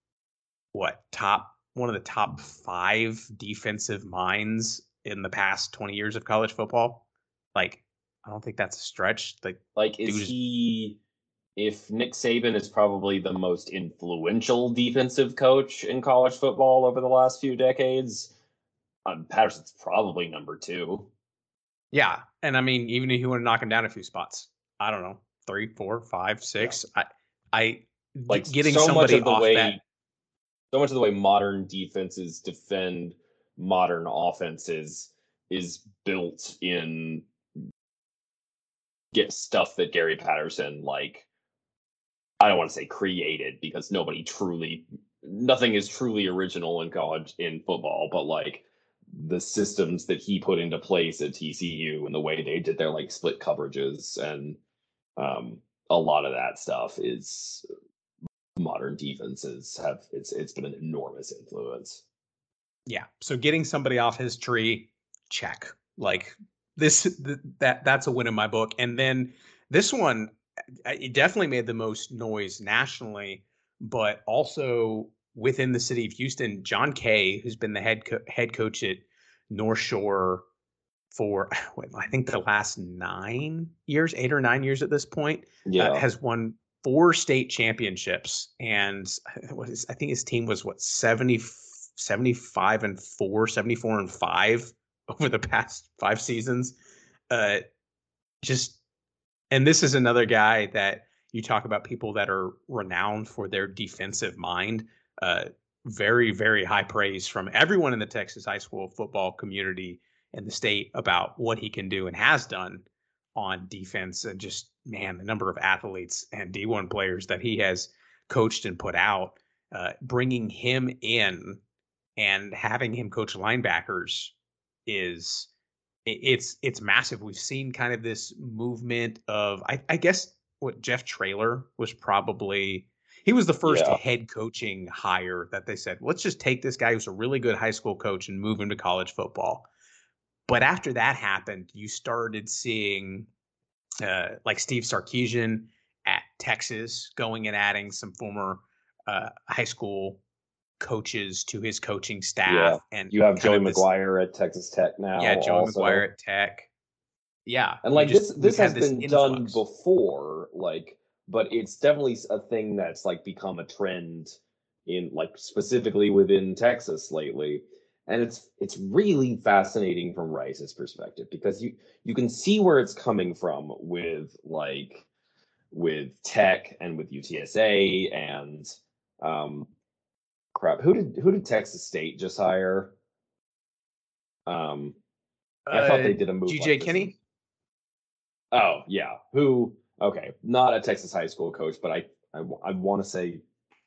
what top one of the top five defensive minds in the past twenty years of college football. Like, I don't think that's a stretch. Like, like is he? If Nick Saban is probably the most influential defensive coach in college football over the last few decades, Um, Patterson's probably number two. Yeah. And I mean, even if you want to knock him down a few spots, I don't know, three, four, five, six. Yeah. I, I like getting so much somebody of the off way, that. so much of the way modern defenses defend modern offenses is built in get stuff that Gary Patterson, like, I don't want to say created because nobody truly, nothing is truly original in college in football, but like the systems that he put into place at T C U and the way they did their like split coverages and um, a lot of that stuff is modern defenses have it's it's been an enormous influence. Yeah. So getting somebody off his tree, check. Like this, th- that that's a win in my book. And then this one, it definitely made the most noise nationally, but also within the city of Houston. John Kay, who's been the head co- head coach at North Shore for I think the last nine years, eight or nine years at this point, Yeah, uh, has won four state championships, and what is I think his team was what seventy, seventy-five and four, seventy-four and five over the past five seasons. Uh, just and this is another guy that you talk about people that are renowned for their defensive mind. Uh, very, very high praise from everyone in the Texas high school football community and the state about what he can do and has done on defense. And just, man, the number of athletes and D one players that he has coached and put out, uh, bringing him in and having him coach linebackers is it's it's massive. We've seen kind of this movement of I, I guess what Jeff Traylor was probably he was the first yeah, head coaching hire that they said, let's just take this guy who's a really good high school coach and move him to college football. But after that happened, you started seeing uh, like Steve Sarkisian at Texas going and adding some former uh, high school coaches to his coaching yeah. staff and You have kind Joey of this McGuire at Texas Tech now, yeah, Joey McGuire also. at Tech. Yeah, And you like just this, we've this has had this been done influx. before, like, but it's definitely a thing that's like become a trend in like specifically within Texas lately. And it's it's really fascinating from Rice's perspective because you you can see where it's coming from with like with Tech and with U T S A and um crap. Who did who did Texas State just hire? Um, I thought Uh, they did a move like G J this. In, Kinney. oh yeah, who? Okay, not a Texas high school coach, but I I, I want to say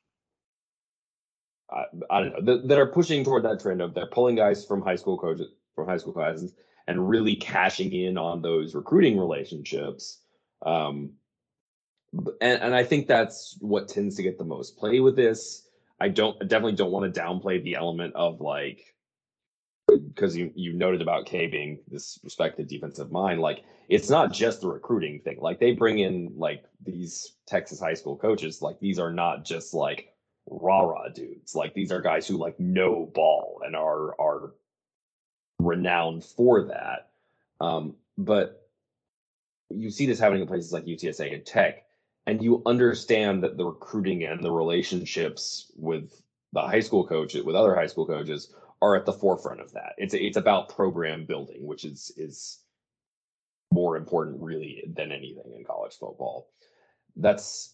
I, I don't know that, that are pushing toward that trend of they're pulling guys from high school coaches from high school classes and really cashing in on those recruiting relationships. Um, and, and I think that's what tends to get the most play with this. I don't I definitely don't want to downplay the element of like because you you noted about K being this respected defensive mind. Like it's not just the recruiting thing. Like they bring in like these Texas high school coaches. Like these are not just like rah rah dudes. Like these are guys who like know ball and are are renowned for that. Um, but you see this happening in places like U T S A and Tech, and you understand that the recruiting and the relationships with the high school coaches, with other high school coaches, are at the forefront of that. It's it's about program building, which is is more important really than anything in college football. That's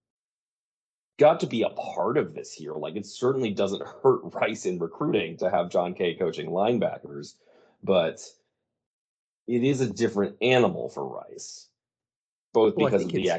got to be a part of this here. Like it certainly doesn't hurt Rice in recruiting to have John Kay coaching linebackers, but it is a different animal for Rice, both Well, I because think of the it's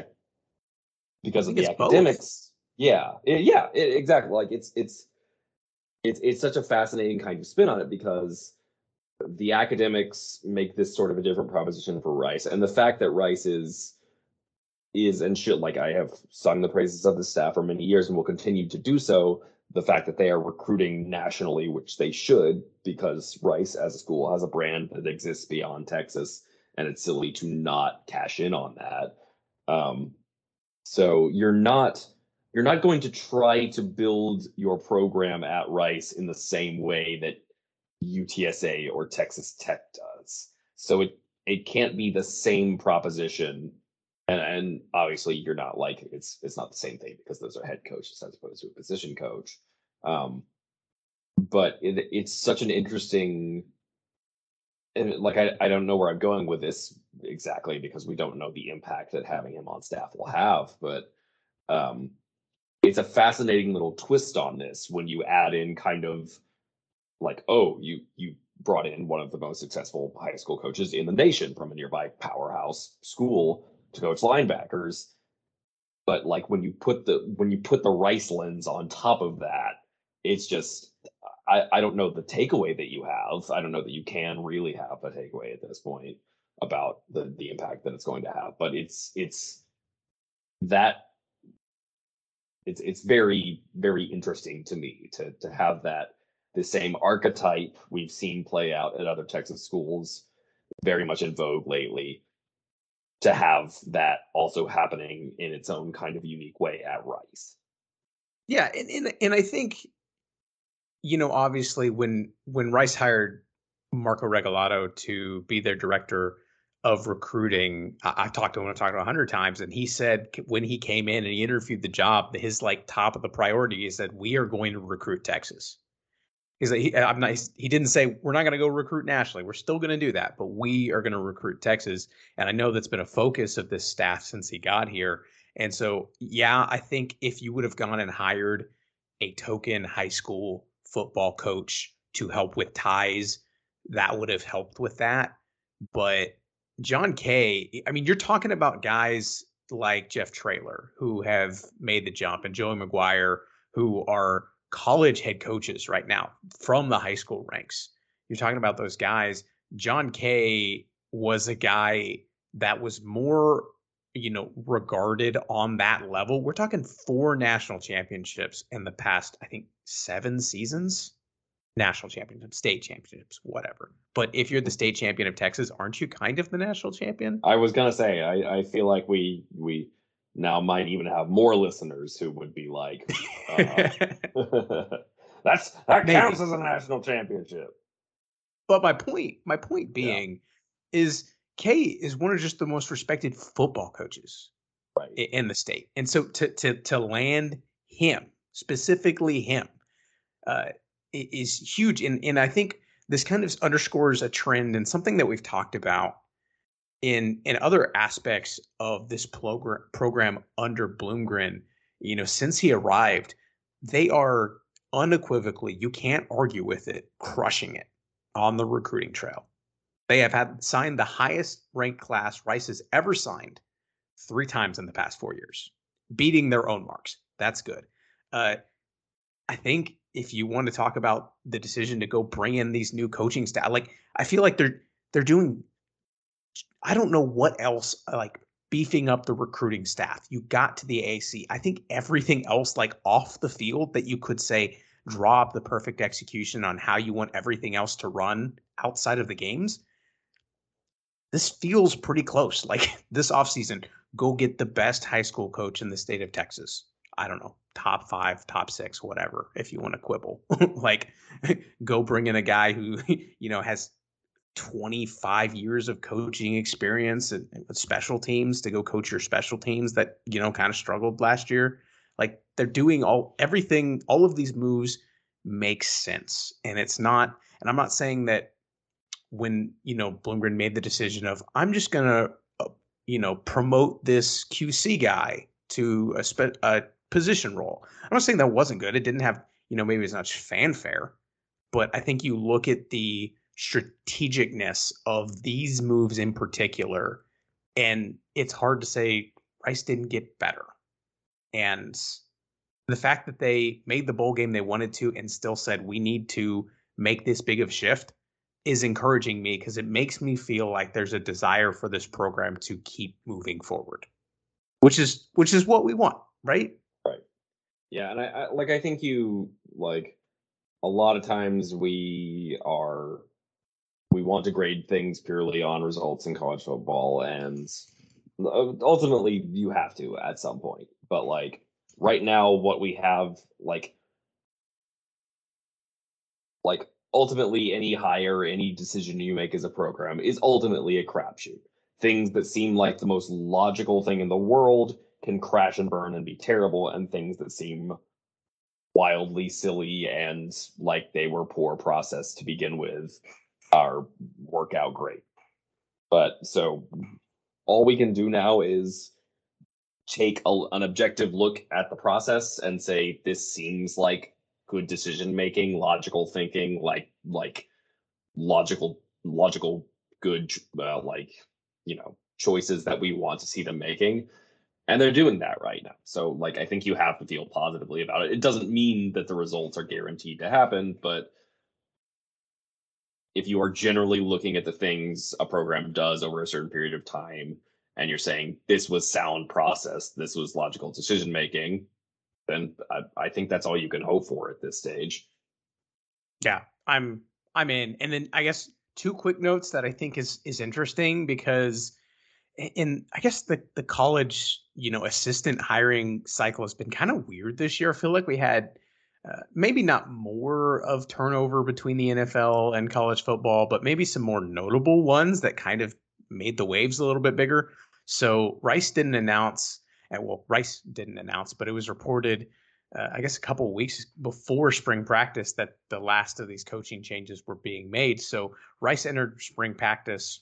I because of think the it's both. academics. Yeah, it, yeah, it, exactly. Like it's it's it's it's such a fascinating kind of spin on it because the academics make this sort of a different proposition for Rice, and the fact that Rice is is and should like I have sung the praises of the staff for many years and will continue to do so. The fact that they are recruiting nationally, which they should, because Rice as a school has a brand that exists beyond Texas, and it's silly to not cash in on that. Um, so you're not you're not going to try to build your program at Rice in the same way that U T S A or Texas Tech does. So it it can't be the same proposition. And and obviously you're not like it's it's not the same thing because those are head coaches as opposed to a position coach. Um, but it, it's such an interesting and like I, I don't know where I'm going with this exactly because we don't know the impact that having him on staff will have. But um, it's a fascinating little twist on this when you add in kind of like, oh, you you brought in one of the most successful high school coaches in the nation from a nearby powerhouse school to coach linebackers. But like when you put the when you put the Rice lens on top of that, it's just I, I don't know the takeaway that you have. I don't know that you can really have a takeaway at this point about the the impact that it's going to have. But it's it's that it's it's very very interesting to me to to have that the same archetype we've seen play out at other Texas schools, very much in vogue lately, to have that also happening in its own kind of unique way at Rice. Yeah, and and, and I think, you know, obviously when when Rice hired Marco Regalado to be their director of recruiting, I, I talked to him, I talked to him a hundred times, and he said when he came in and he interviewed the job, his like top of the priority, he said, we are going to recruit Texas. He's like, he, I'm not, he didn't say we're not going to go recruit nationally. We're still going to do that, but we are going to recruit Texas. And I know that's been a focus of this staff since he got here. And so, yeah, I think if you would have gone and hired a token high school football coach to help with ties, that would have helped with that. But John Kay, I mean, you're talking about guys like Jeff Traylor who have made the jump and Joey McGuire who are college head coaches right now from the high school ranks. You're talking about those guys. John Kay was a guy that was more, you know, regarded on that level. We're talking four national championships in the past, I think, seven seasons. National championships, state championships, whatever. But if you're the state champion of Texas, aren't you kind of the national champion? I was gonna say, I, I feel like we we now might even have more listeners who would be like, uh, "That's that Maybe. counts as a national championship." But my point, my point being, yeah. is Kay is one of just the most respected football coaches right. in the state, and so to to to land him, specifically him, uh, is huge. And and I think this kind of underscores a trend and something that we've talked about in in other aspects of this program program under Bloomgren. You know, since he arrived, they are unequivocally, you can't argue with it, crushing it on the recruiting trail. They have had signed the highest ranked class Rice has ever signed three times in the past four years, beating their own marks. That's good. Uh, I think if you want to talk about the decision to go bring in these new coaching staff, like I feel like they're they're doing, I don't know what else, like beefing up the recruiting staff. You got to the A A C. I think everything else, like off the field, that you could say draw up the perfect execution on how you want everything else to run outside of the games. This feels pretty close. Like this offseason, go get the best high school coach in the state of Texas. I don't know, top five, top six, whatever, if you want to quibble. Like go bring in a guy who, you know, has twenty-five years of coaching experience and with special teams to go coach your special teams that, you know, kind of struggled last year. Like they're doing all everything, all of these moves make sense. And it's not, and I'm not saying that when, you know, Bloomgren made the decision of, I'm just going to, uh, you know, promote this Q C guy to a, spe- a position role. I'm not saying that wasn't good. It didn't have, you know, maybe as much fanfare, but I think you look at the strategicness of these moves in particular, and it's hard to say Rice didn't get better. And the fact that they made the bowl game they wanted to and still said we need to make this big of a shift is encouraging me, because it makes me feel like there's a desire for this program to keep moving forward, which is which is what we want, right? Right. Yeah, and I, I like I think you like a lot of times we are we want to grade things purely on results in college football, and ultimately you have to at some point. But like right now, what we have, like, like ultimately any hire, any decision you make as a program is ultimately a crapshoot. Things that seem like the most logical thing in the world can crash and burn and be terrible, and things that seem wildly silly and like they were poor process to begin with are work out great. But so all we can do now is take a, an objective look at the process and say this seems like good decision making, logical thinking, like like logical logical good uh, like you know choices that we want to see them making, and they're doing that right now. So like I think you have to feel positively about it. It doesn't mean that the results are guaranteed to happen, but if you are generally looking at the things a program does over a certain period of time and you're saying this was sound process, this was logical decision making, then I, I think that's all you can hope for at this stage. Yeah, I'm I'm in. And then I guess two quick notes that I think is is interesting because in I guess the the college, you know, assistant hiring cycle has been kind of weird this year. I feel like we had uh, maybe not more of turnover between the N F L and college football, but maybe some more notable ones that kind of made the waves a little bit bigger. So Rice didn't announce, and well, Rice didn't announce, but it was reported, uh, I guess, a couple of weeks before spring practice that the last of these coaching changes were being made. So Rice entered spring practice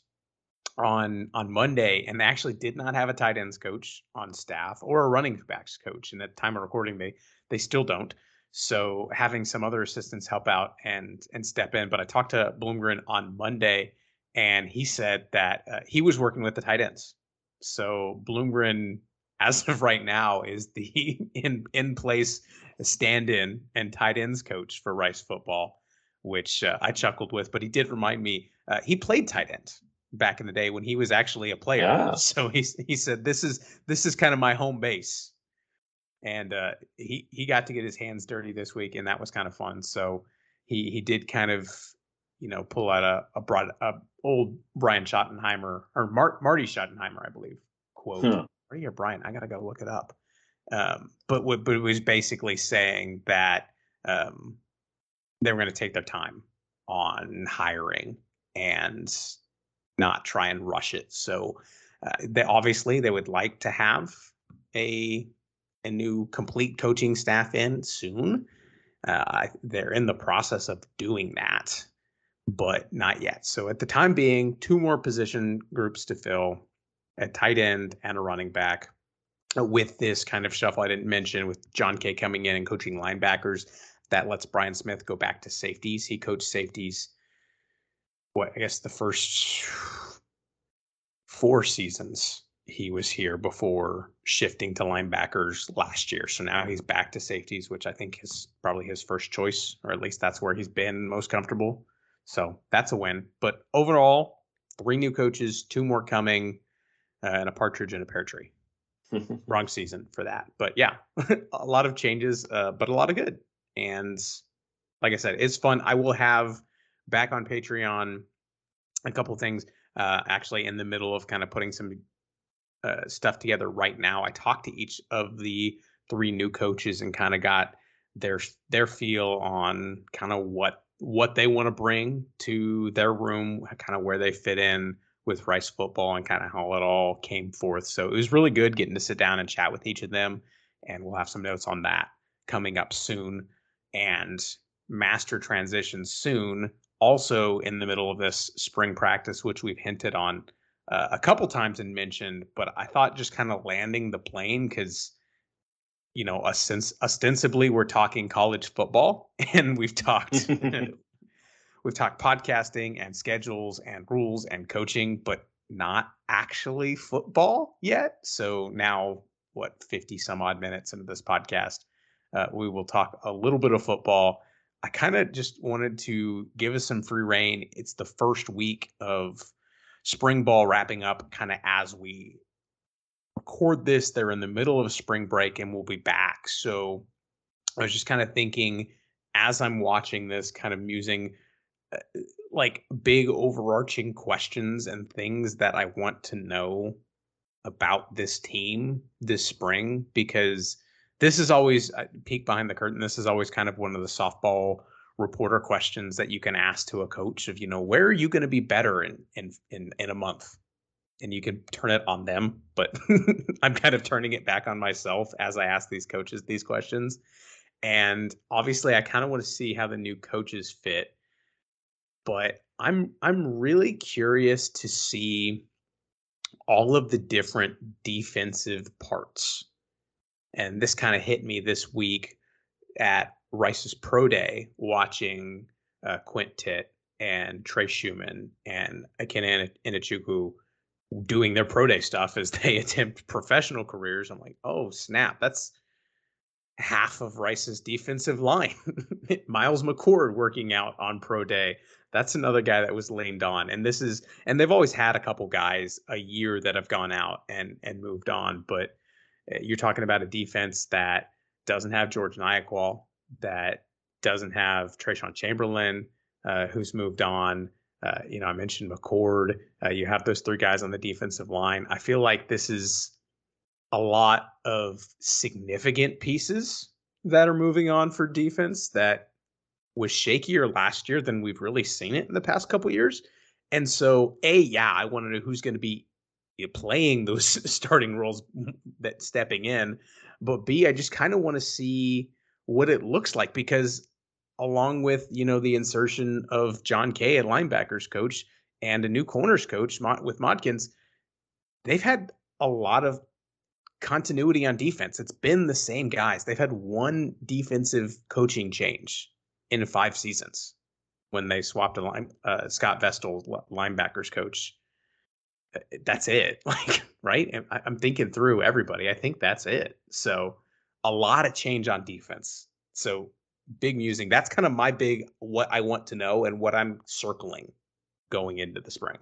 on on Monday and actually did not have a tight ends coach on staff or a running backs coach. And at the time of recording, they they still don't. So having some other assistants help out and and step in. But I talked to Bloomgren on Monday, and he said that uh, he was working with the tight ends. So Bloomgren, as of right now, is the in in place stand-in and tight ends coach for Rice football, which uh, I chuckled with. But he did remind me uh, he played tight end back in the day when he was actually a player. Yeah. So he he said this is this is kind of my home base, and uh, he he got to get his hands dirty this week, and that was kind of fun. So he he did kind of you know pull out a a, broad, a old Brian Schottenheimer or Mar- Marty Schottenheimer, I believe, quote. Hmm. Marty or Brian? I gotta go look it up. Um, but what but it was basically saying that um, they were going to take their time on hiring and not try and rush it. So uh, they obviously they would like to have a a new complete coaching staff in soon. Uh, they're in the process of doing that, but not yet. So at the time being, two more position groups to fill, a tight end and a running back. Uh, With this kind of shuffle I didn't mention, with John Kay coming in and coaching linebackers, that lets Brian Smith go back to safeties. He coached safeties, what I guess the first four seasons he was here before shifting to linebackers last year. So now he's back to safeties, which I think is probably his first choice, or at least that's where he's been most comfortable. So that's a win. But overall, three new coaches, two more coming, uh, and a partridge in a pear tree. Wrong season for that. But yeah, a lot of changes, uh, but a lot of good. And like I said, it's fun. I will have back on Patreon a couple of things. Uh, actually, in the middle of kind of putting some uh, stuff together right now. I talked to each of the three new coaches and kind of got their their feel on kind of what what they want to bring to their room, kind of where they fit in with Rice football, and kind of how it all came forth. So it was really good getting to sit down and chat with each of them, and we'll have some notes on that coming up soon. And master transition soon, also in the middle of this spring practice, which we've hinted on uh, a couple times and mentioned, but I thought just kind of landing the plane because, you know, ostensibly we're talking college football, and we've talked we've talked podcasting and schedules and rules and coaching, but not actually football yet. So now, what, fifty some odd minutes into this podcast, uh, we will talk a little bit of football. I kind of just wanted to give us some free reign. It's the first week of spring ball wrapping up kind of as we record this. They're in the middle of a spring break and we'll be back. So I was just kind of thinking as I'm watching this, kind of musing uh, like big overarching questions and things that I want to know about this team this spring, because this is always a peek behind the curtain. This is always kind of one of the softball reporter questions that you can ask to a coach of, you know, where are you going to be better in, in, in, in a month? And you can turn it on them, but I'm kind of turning it back on myself as I ask these coaches these questions. And obviously I kind of want to see how the new coaches fit, but I'm, I'm really curious to see all of the different defensive parts. And this kind of hit me this week at Rice's Pro Day, watching uh, Quint Titt and Trey Schumann and Akina Inachukwu doing their Pro Day stuff as they attempt professional careers. I'm like, oh, snap. That's half of Rice's defensive line. Miles McCord working out on Pro Day. That's another guy that was leaned on. And this is, and they've always had a couple guys a year that have gone out and and moved on. But you're talking about a defense that doesn't have George Nyakwal, that doesn't have Trayshawn Chamberlain, uh, who's moved on. Uh, you know, I mentioned McCord. Uh, you have those three guys on the defensive line. I feel like this is a lot of significant pieces that are moving on for defense that was shakier last year than we've really seen it in the past couple of years. And so, A, yeah, I want to know who's going to be playing those starting roles that stepping in. But B, I just kind of want to see what it looks like, because along with, you know, the insertion of John Kay at linebackers coach and a new corners coach with Modkins, they've had a lot of continuity on defense. It's been the same guys. They've had one defensive coaching change in five seasons when they swapped a line, uh, Scott Vestal linebackers coach. That's it. Like, right. And I, I'm thinking through everybody. I think that's it. So a lot of change on defense. So big musing. That's kind of my big, what I want to know and what I'm circling going into the spring.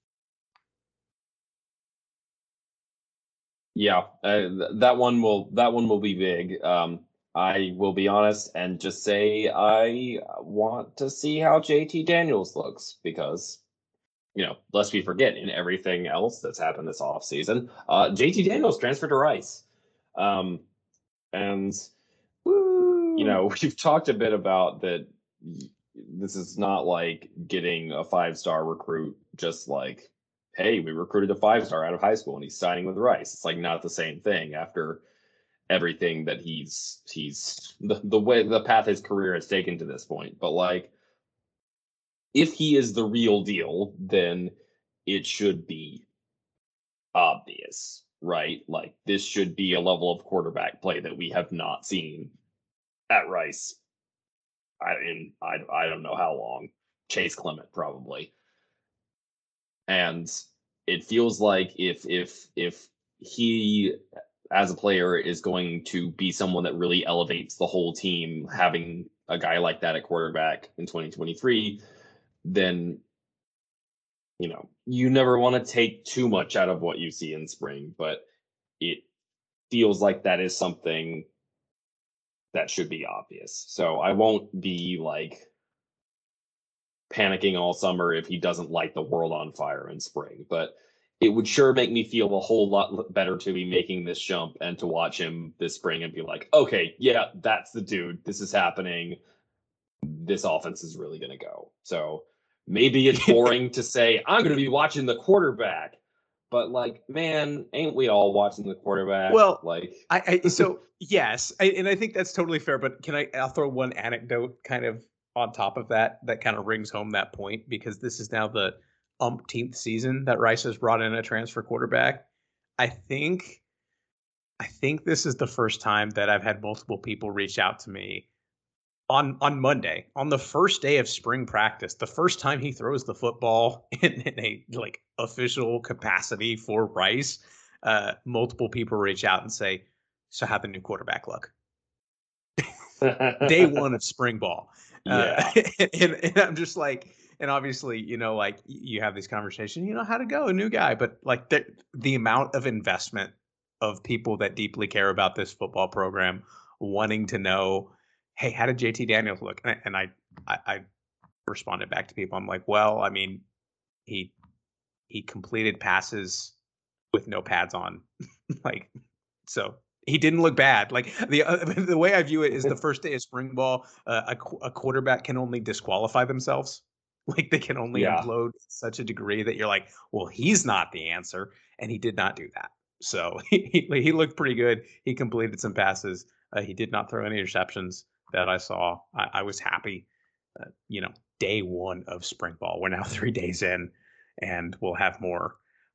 Yeah, uh, that one will that one will be big. Um, I will be honest and just say I want to see how J T Daniels looks, because, you know, lest we forget, in everything else that's happened this offseason, uh, J T Daniels transferred to Rice. Um, and, Woo. you know, we've talked a bit about that. This is not like getting a five-star recruit just like, hey, we recruited a five-star out of high school and he's signing with Rice. It's like not the same thing after everything that he's he's the, the way the path his career has taken to this point. But like, if he is the real deal, then it should be obvious, right? Like, this should be a level of quarterback play that we have not seen at Rice. I in I I don't know how long. Chase Clement probably. And it feels like if if if he as a player is going to be someone that really elevates the whole team, having a guy like that at quarterback in twenty twenty-three, then, you know, you never want to take too much out of what you see in spring, but it feels like that is something that should be obvious. So I won't be like panicking all summer if he doesn't light the world on fire in spring, but it would sure make me feel a whole lot better to be making this jump and to watch him this spring and be like, okay, yeah, that's the dude. This is happening. This offense is really going to go. So maybe it's boring to say I'm going to be watching the quarterback, but like, man, ain't we all watching the quarterback? Well, like, I, I so yes, I, and I think that's totally fair. But can I? I'll throw one anecdote kind of on top of that that kind of rings home that point, because this is now the umpteenth season that Rice has brought in a transfer quarterback. I think, I think this is the first time that I've had multiple people reach out to me on on Monday, on the first day of spring practice, the first time he throws the football in, in a like official capacity for Rice. Uh, multiple people reach out and say, "So how'd the new quarterback look?" Day one of spring ball. Yeah. Uh, and, and I'm just like, and obviously, you know, like you have these conversations, you know, how'd it go? A new guy. But like the, the amount of investment of people that deeply care about this football program wanting to know, hey, how did J T Daniels look? And, and I, I, I responded back to people. I'm like, well, I mean, he, he completed passes with no pads on. Like, so he didn't look bad. Like the uh, the way I view it is the first day of spring ball, uh, a, a quarterback can only disqualify themselves. Like they can only Yeah. implode to such a degree that you're like, well, he's not the answer, and he did not do that. So he he, he looked pretty good. He completed some passes. Uh, he did not throw any interceptions that I saw. I, I was happy. Uh, you know, day one of spring ball. We're now three days in, and we'll have more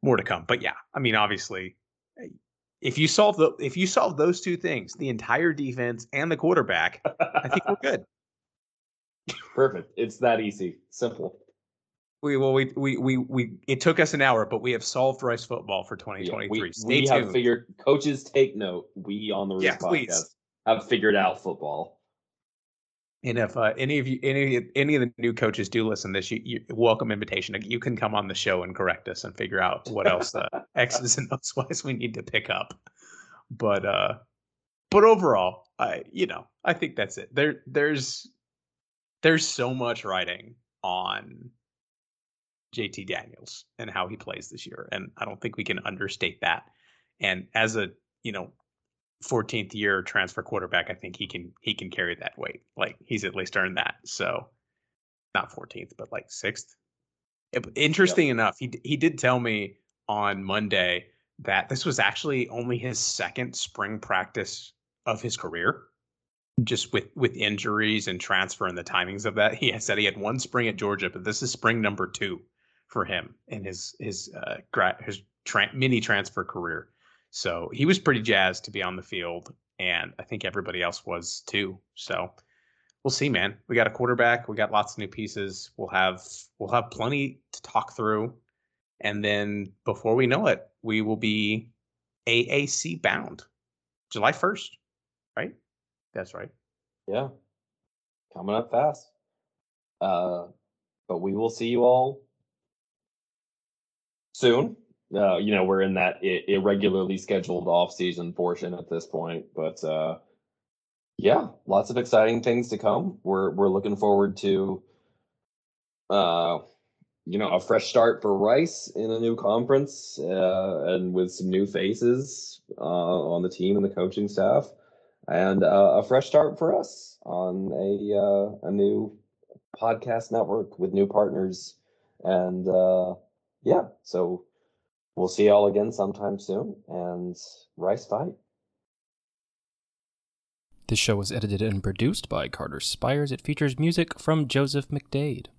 more to come. But yeah, I mean, obviously, if you solve the if you solve those two things, the entire defense and the quarterback, I think we're good. Perfect. It's that easy. Simple. We well we we we we it took us an hour, but we have solved Rice football for twenty twenty-three. Yeah, we Stay we tuned. have figured. Coaches, take note. We on the Roost Yeah, podcast please. have figured out football. And if uh, any of you, any any of the new coaches do listen to this, you, you welcome invitation. You can come on the show and correct us and figure out what else uh, X's and O's wise we need to pick up. But uh, but overall, I you know I think that's it. There there's there's so much writing on J T Daniels and how he plays this year, and I don't think we can understate that. And as a you know fourteenth year transfer quarterback, I think he can he can carry that weight. Like he's at least earned that. So not fourteenth, but like sixth. Interesting yep. enough, he he did tell me on Monday that this was actually only his second spring practice of his career. Just with with injuries and transfer and the timings of that, he said he had one spring at Georgia, but this is spring number two for him in his his uh, grad his tra- mini transfer career. So he was pretty jazzed to be on the field, and I think everybody else was too. So we'll see, man. We got a quarterback. We got lots of new pieces. We'll have we'll have plenty to talk through, and then before we know it, we will be A A C bound, July first, right? That's right. Yeah, coming up fast. Uh, but we will see you all soon. Uh, you know, we're in that I- irregularly scheduled off-season portion at this point, but uh, yeah, lots of exciting things to come. We're we're looking forward to, uh, you know, a fresh start for Rice in a new conference, uh, and with some new faces uh, on the team and the coaching staff, and uh, a fresh start for us on a uh, a new podcast network with new partners, and uh, yeah, so. We'll see y'all again sometime soon, and Rice fight. This show was edited and produced by Carter Spires. It features music from Joseph McDade.